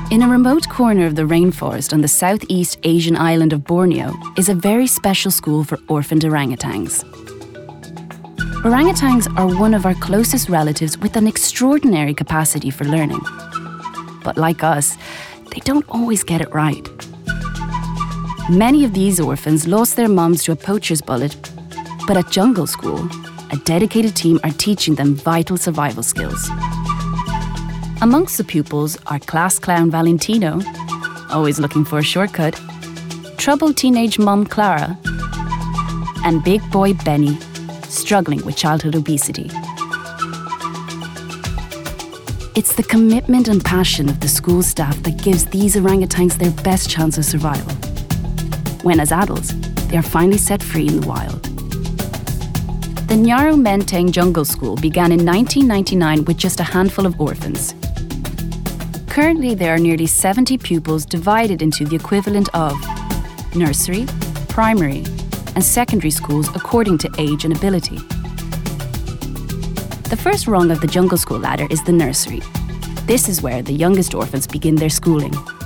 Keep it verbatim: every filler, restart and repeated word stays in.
In a remote corner of the rainforest on the Southeast Asian island of Borneo is a very special school for orphaned orangutans. Orangutans are one of our closest relatives with an extraordinary capacity for learning. But like us, they don't always get it right. Many of these orphans lost their mums to a poacher's bullet, but at Jungle School, a dedicated team are teaching them vital survival skills. Amongst the pupils are class clown Valentino, always looking for a shortcut, troubled teenage mum Clara, and big boy Benny, struggling with childhood obesity. It's the commitment and passion of the school staff that gives these orangutans their best chance of survival, when as adults, they are finally set free in the wild. The Nyaru Menteng Jungle School began in nineteen ninety-nine with just a handful of orphans. Currently, there are nearly seventy pupils divided into the equivalent of nursery, primary, and secondary schools according to age and ability. The first rung of the Jungle School ladder is the nursery. This is where the youngest orphans begin their schooling.